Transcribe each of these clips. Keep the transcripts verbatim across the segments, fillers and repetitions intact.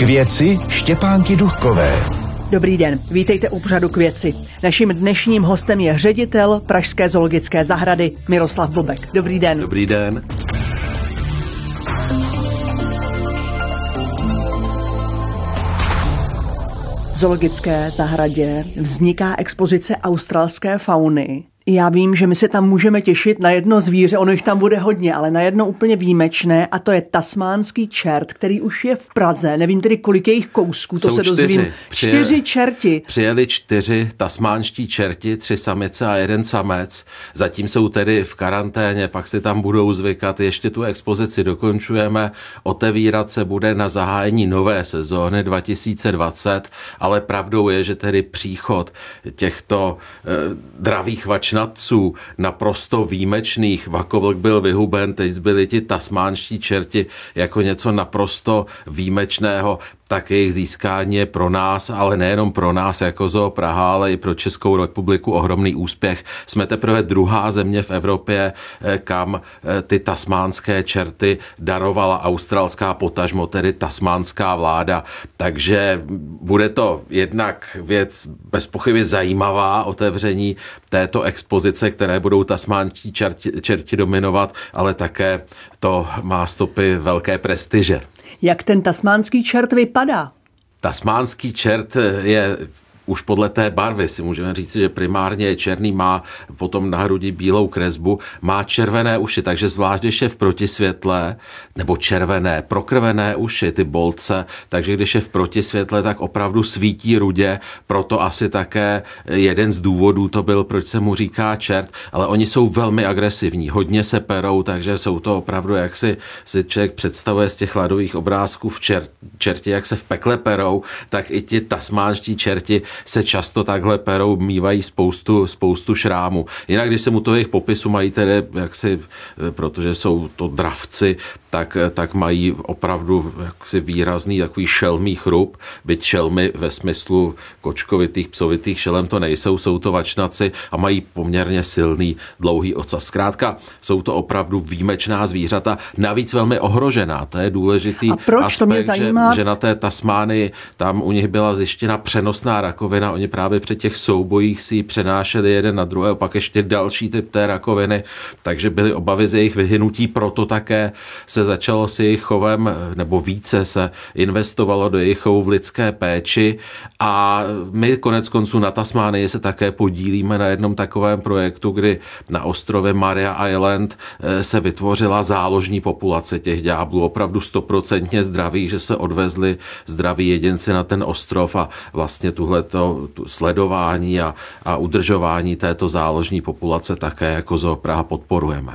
K věci Štěpánky Duchkové. Dobrý den, vítejte u pořadu K věci. Naším dnešním hostem je ředitel Pražské zoologické zahrady Miroslav Bobek. Dobrý den. Dobrý den. V zoologické zahradě vzniká expozice australské fauny. Já vím, že my se tam můžeme těšit na jedno zvíře, ono jich tam bude hodně, ale na jedno úplně výjimečné, a to je tasmánský čert, který už je v Praze. Nevím tedy, kolik je jich kousků, to Jsou se dozvím. Čtyři. čtyři Přijeli, čerti. Přijeli čtyři tasmánští čerti, tři samice a jeden samec. Zatím jsou tedy v karanténě, pak si tam budou zvykat. Ještě tu expozici dokončujeme. Otevírat se bude na zahájení nové sezóny dva tisíce dvacet, ale pravdou je, že tedy příchod těchto eh, dravých vačnatců, naprosto výjimečných. Vakovlk byl vyhuben, teď byli ti tasmánští čerti jako něco naprosto výjimečného. Tak jejich získání je pro nás, ale nejenom pro nás jako Zoo Praha, ale i pro Českou republiku ohromný úspěch. Jsme teprve druhá země v Evropě, kam ty tasmánské čerty darovala australská, potažmo tedy tasmánská vláda. Takže bude to jednak věc bez pochyby zajímavá, otevření této expozice, které budou tasmánští čerti, čerti dominovat, ale také to má stopy velké prestiže. Jak ten tasmánský čert vypadá? Tasmánský čert je už podle té barvy, si můžeme říct, že primárně je černý, má potom na hrudi bílou kresbu, má červené uši, takže zvlášť, když je v protisvětle, nebo červené, prokrvené uši, ty bolce, takže když je v protisvětle, tak opravdu svítí rudě, proto asi také jeden z důvodů to byl, proč se mu říká čert, ale oni jsou velmi agresivní, hodně se perou, takže jsou to opravdu, jak si, si člověk představuje z těch ladových obrázků v čer, čerti, jak se v pekle perou, tak i ti tasmánští čerti se často takhle perou, mívají spoustu, spoustu šrámů. Jinak, když se mu to jejich popisu mají tedy, jaksi, protože jsou to dravci, tak, tak mají opravdu jaksi výrazný takový šelmý chrup, byť šelmy ve smyslu kočkovitých, psovitých šelem to nejsou, jsou to vačnaci a mají poměrně silný, dlouhý ocas. Zkrátka, jsou to opravdu výjimečná zvířata, navíc velmi ohrožená. To je důležitý a proč? aspekt, to mě zajímá. Že, že na té Tasmánii, tam u nich byla zjištěna přenosná rakovina, oni právě při těch soubojích si ji přenášeli jeden na druhého, pak ještě další typ té rakoviny, takže byly obavy z jejich vyhynutí, proto také se začalo s jejich chovem, nebo více se investovalo do jejich chovu v lidské péči a my konec konců na Tasmánii se také podílíme na jednom takovém projektu, kdy na ostrově Maria Island se vytvořila záložní populace těch ďáblů, opravdu stoprocentně zdravých, že se odvezli zdraví jedinci na ten ostrov a vlastně tuhleto tu sledování a, a udržování této záložní populace také jako Zoo Praha podporujeme.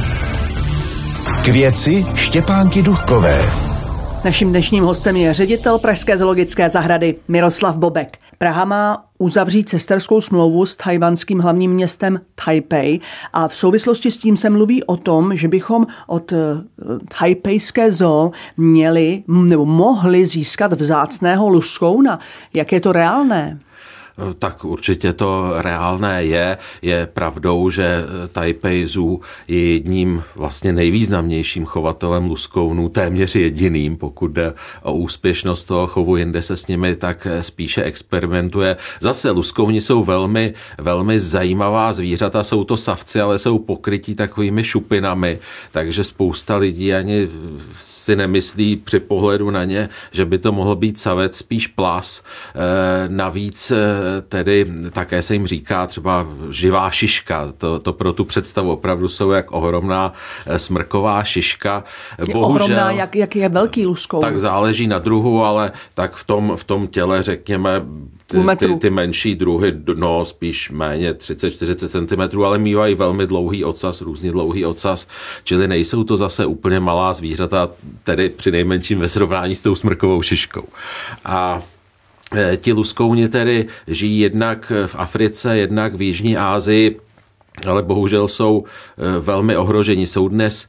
K věci Štěpánky Duchkové. Naším dnešním hostem je ředitel Pražské zoologické zahrady Miroslav Bobek. Praha má uzavřít sesterskou smlouvu s tchajwanským hlavním městem Taipei a v souvislosti s tím se mluví o tom, že bychom od taipejské zoo měli nebo mohli získat vzácného luskouna. Jak je to reálné? Tak určitě to reálné je. Je pravdou, že Taipei Zoo je jedním vlastně nejvýznamnějším chovatelem luskounů, téměř jediným, pokud jde o úspěšnost toho chovu, jinde se s nimi tak spíše experimentuje. Zase luskouni jsou velmi, velmi zajímavá zvířata, jsou to savci, ale jsou pokrytí takovými šupinami, takže spousta lidí ani si nemyslí při pohledu na ně, že by to mohl být savec, spíš plas. E, navíc tedy také se jim říká třeba živá šiška. To, to pro tu představu opravdu jsou jak ohromná smrková šiška. Je Bohužel, ohromná, jak, jak je velký luskoun. Tak záleží na druhu, ale tak v tom, v tom těle, řekněme, ty, ty, ty menší druhy, no spíš méně třicet čtyřicet centimetrů, ale mívají velmi dlouhý ocas, různě dlouhý ocas, čili nejsou to zase úplně malá zvířata, tedy při nejmenším ve srovnání s tou smrkovou šiškou. A ti luskouni tedy žijí jednak v Africe, jednak v Jižní Asii. ale bohužel jsou velmi ohroženi. Jsou dnes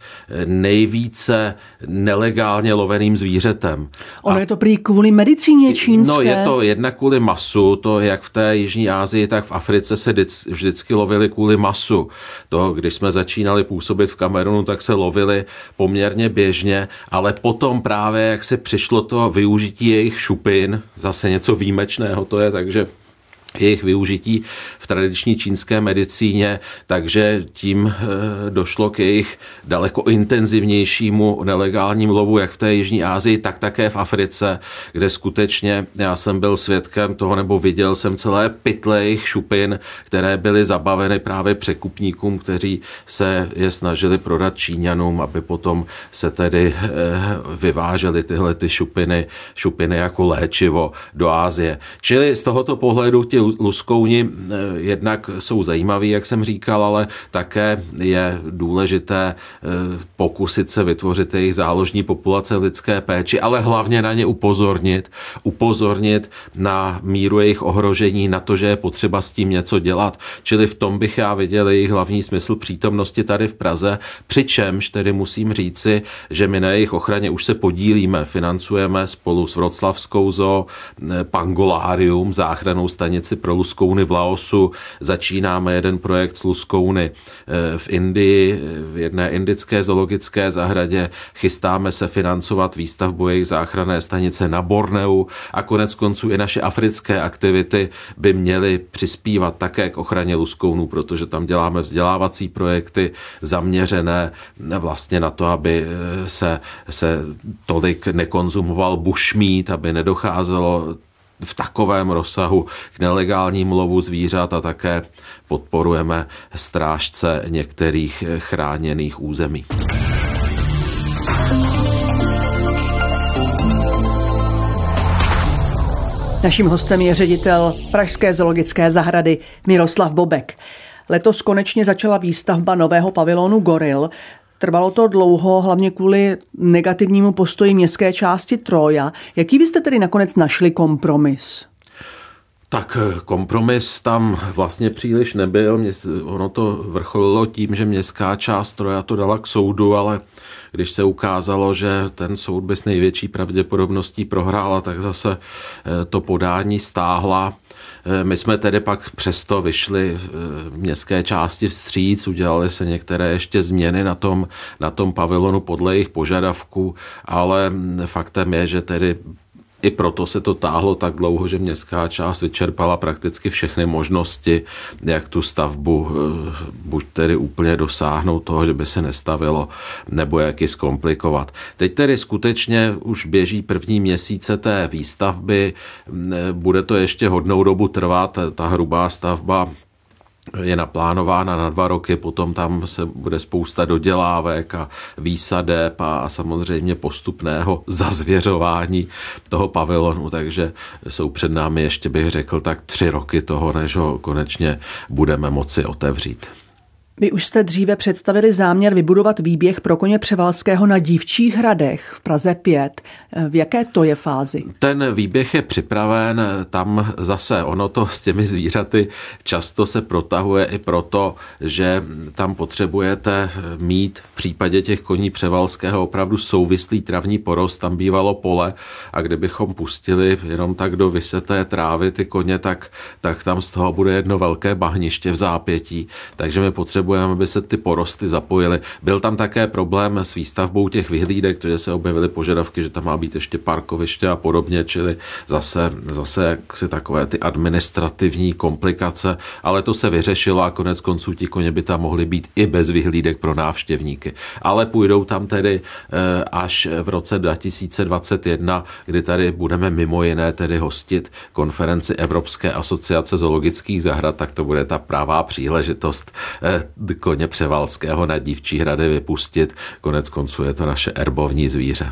nejvíce nelegálně loveným zvířetem. Ono a je to prý kvůli medicíně čínské? No je to jednak kvůli masu, to jak v té Jižní Asii, tak v Africe se vždycky lovili kvůli masu. To, když jsme začínali působit v Kamerunu, tak se lovili poměrně běžně, ale potom právě, jak se přišlo to využití jejich šupin, zase něco výjimečného to je, takže jejich využití v tradiční čínské medicíně, takže tím došlo k jejich daleko intenzivnějšímu nelegálnímu lovu, jak v té Jižní Asii, tak také v Africe, kde skutečně já jsem byl svědkem toho, nebo viděl jsem celé pytle jejich šupin, které byly zabaveny právě překupníkům, kteří se je snažili prodat Číňanům, aby potom se tedy vyvážely tyhle ty šupiny, šupiny jako léčivo do Asie. Čili z tohoto pohledu ti luskouni jednak jsou zajímaví, jak jsem říkal, ale také je důležité pokusit se vytvořit jejich záložní populace lidské péči, ale hlavně na ně upozornit, upozornit na míru jejich ohrožení, na to, že je potřeba s tím něco dělat. Čili v tom bych já viděl jejich hlavní smysl přítomnosti tady v Praze, přičemž tedy musím říci, že my na jejich ochraně už se podílíme, financujeme spolu s Vroclavskou zoo Pangolárium, záchrannou stanici pro luskouny v Laosu, začínáme jeden projekt s luskouny v Indii, v jedné indické zoologické zahradě, chystáme se financovat výstavbu jejich záchranné stanice na Borneu a konec konců i naše africké aktivity by měly přispívat také k ochraně luskounů, protože tam děláme vzdělávací projekty zaměřené vlastně na to, aby se, se tolik nekonzumoval bushmeat, aby nedocházelo v takovém rozsahu k nelegálnímu lovu zvířat a také podporujeme strážce některých chráněných území. Naším hostem je ředitel Pražské zoologické zahrady Miroslav Bobek. Letos konečně začala výstavba nového pavilonu Goril. Trvalo to dlouho, hlavně kvůli negativnímu postoji městské části Troja. Jaký byste tedy nakonec našli kompromis? Tak kompromis tam vlastně příliš nebyl. Ono to vrcholilo tím, že městská část Troja to dala k soudu, ale když se ukázalo, že ten soud by s největší pravděpodobností prohrál, tak zase to podání stáhla. My jsme tedy pak přesto vyšli v městské části vstříc, udělali se některé ještě změny na tom, na tom pavilonu podle jejich požadavků, ale faktem je, že tedy i proto se to táhlo tak dlouho, že městská část vyčerpala prakticky všechny možnosti, jak tu stavbu buď tedy úplně dosáhnout toho, že by se nestavilo, nebo jak ji zkomplikovat. Teď tedy skutečně už běží první měsíce té výstavby, bude to ještě hodnou dobu trvat, ta hrubá stavba je naplánována na dva roky, potom tam se bude spousta dodělávek a výsadeb a samozřejmě postupného zazvěřování toho pavilonu, takže jsou před námi ještě, bych řekl, tak tři roky toho, než ho konečně budeme moci otevřít. Vy už jste dříve představili záměr vybudovat výběh pro koně Převalského na Dívčích hradech v Praze pět. V jaké to je fázi? Ten výběh je připraven, tam zase ono to s těmi zvířaty často se protahuje i proto, že tam potřebujete mít v případě těch koní Převalského opravdu souvislý travní porost, tam bývalo pole a kdybychom pustili jenom tak do vyseté trávy ty koně, tak, tak tam z toho bude jedno velké bahniště v zápětí, takže my potřebujeme Potřebujeme, aby se ty porosty zapojily. Byl tam také problém s výstavbou těch vyhlídek, protože se objevily požadavky, že tam má být ještě parkoviště a podobně, čili zase, zase jaksi takové ty administrativní komplikace, ale to se vyřešilo a konec konců ti koně by tam mohly být i bez vyhlídek pro návštěvníky. Ale půjdou tam tedy až v roce dva tisíce dvacet jedna, kdy tady budeme mimo jiné tedy hostit konferenci Evropské asociace zoologických zahrad, tak to bude ta pravá příležitost koně Převalského na Dívčí hrady vypustit. Konec konců je to naše erbovní zvíře.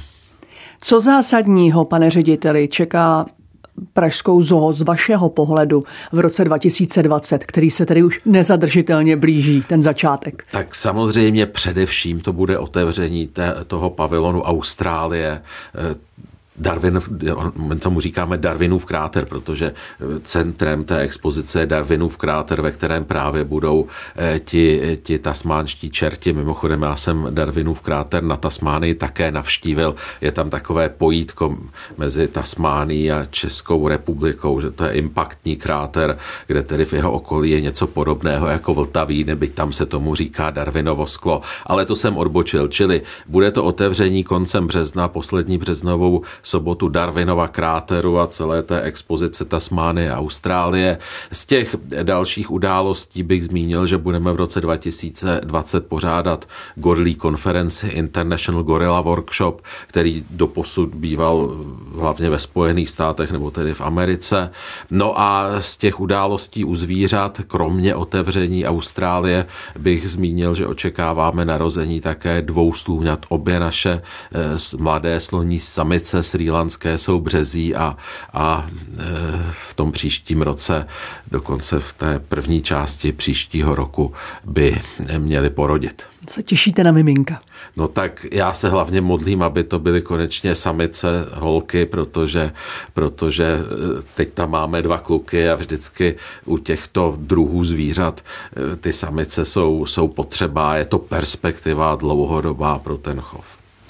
Co zásadního, pane řediteli, čeká Pražskou zoo z vašeho pohledu v roce dva tisíce dvacet, který se tedy už nezadržitelně blíží, ten začátek? Tak samozřejmě především to bude otevření té, toho pavilonu Austrálie. Darwin, my tomu říkáme Darwinův kráter, protože centrem té expozice je Darwinův kráter, ve kterém právě budou ti, ti tasmánští čerti. Mimochodem já jsem Darwinův kráter na Tasmánii také navštívil. Je tam takové pojítko mezi Tasmánií a Českou republikou, že to je impaktní kráter, kde tedy v jeho okolí je něco podobného jako Vltavín, byť tam se tomu říká Darwinovo sklo. Ale to jsem odbočil, čili bude to otevření koncem března, poslední březnovou sobotu Darwinova kráteru a celé té expozice Tasmánie a Austrálie. Z těch dalších událostí bych zmínil, že budeme v roce dva tisíce dvacet pořádat Gorillí konferenci International Gorilla Workshop, který doposud býval hlavně ve Spojených státech nebo tedy v Americe. No a z těch událostí u zvířat, kromě otevření Austrálie, bych zmínil, že očekáváme narození také dvou slůňat. Obě naše mladé sloní samice srílanské jsou březí a, a v tom příštím roce, dokonce v té první části příštího roku, by měli porodit. Se těšíte na miminka? No tak já se hlavně modlím, aby to byly konečně samice, holky, protože, protože teď tam máme dva kluky a vždycky u těchto druhů zvířat ty samice jsou, jsou potřeba, je to perspektiva dlouhodobá pro ten chov.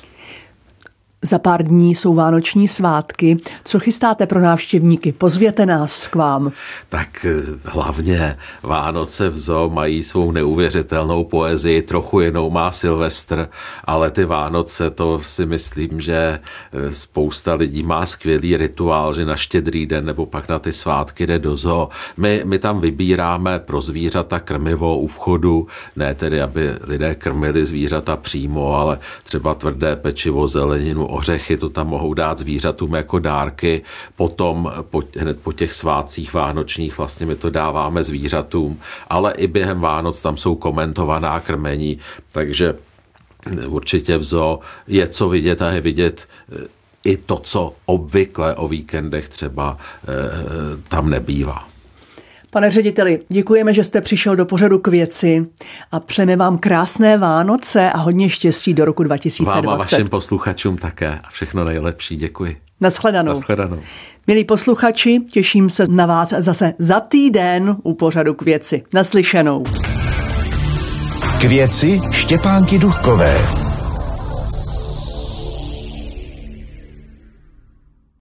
Za pár dní jsou vánoční svátky. Co chystáte pro návštěvníky? Pozvěte nás k vám. Tak hlavně Vánoce v zoo mají svou neuvěřitelnou poezii, trochu jinou má Silvestr, ale ty Vánoce, to si myslím, že spousta lidí má skvělý rituál, že na Štědrý den nebo pak na ty svátky jde do zoo. My, my tam vybíráme pro zvířata krmivo u vchodu, ne tedy, aby lidé krmili zvířata přímo, ale třeba tvrdé pečivo, zeleninu, ořechy, to tam mohou dát zvířatům jako dárky. Potom po, hned po těch svátcích vánočních vlastně my to dáváme zvířatům, ale i během Vánoc tam jsou komentovaná krmení, takže určitě v zoo je co vidět a je vidět i to, co obvykle o víkendech třeba e, tam nebývá. Pane řediteli, děkujeme, že jste přišel do pořadu K věci a přejeme vám krásné Vánoce a hodně štěstí do roku dva tisíce dvacet. Vám a vašim posluchačům také a všechno nejlepší. Děkuji. Nashledanou. Nashledanou. Milí posluchači, těším se na vás zase za týden u pořadu K věci. Naslyšenou. K věci Štěpánky Duchkové.